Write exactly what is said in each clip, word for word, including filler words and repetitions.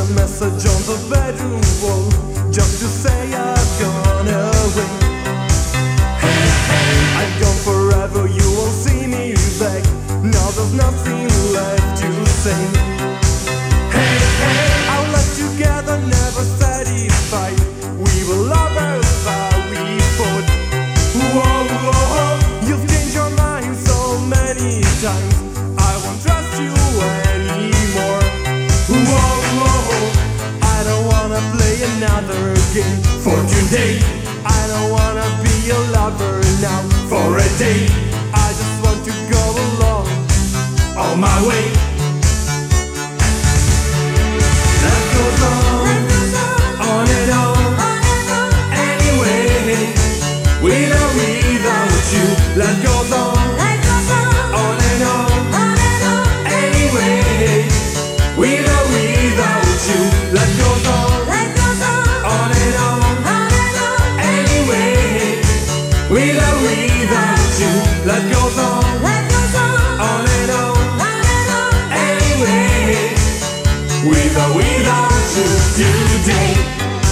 message on the bedroom wall, just to say I've gone away. Hey, hey, I've gone forever, you won't see me back. Now there's nothing left to say. Hey, hey, our life together never satisfied. We were lovers, but we fought. Whoa, whoa, you've changed your mind so many times. I won't trust you anymore. Whoa, whoa, I don't wanna play another game for today. I don't wanna be your lover now for a day. I just want to go along on my way. Life goes on, on and on, anyway. With or without you, life goes on, on and on, anyway. With or without you, life goes on, on and on, anyway. With or without you, life goes on, on and on, anyway. With or without you today.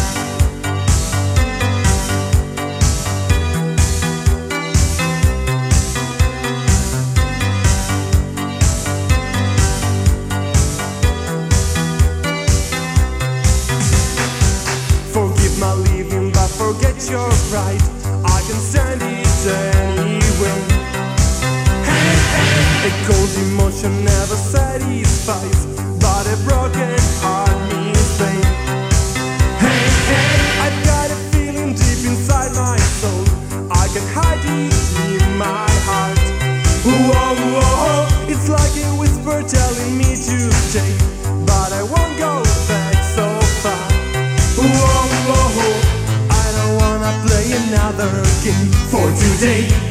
Forgive my leaving, but forget your pride. I can stand it anyway. Hey, hey. A cold emotion never satisfies, but a broken heart means pain. Hey, hey, I've got a feeling deep inside my soul. I can hide it in my heart. Whoa, whoa, it's like a whisper telling me to stay, but I won't go back so far. Whoa, whoa, I don't wanna play another game for today.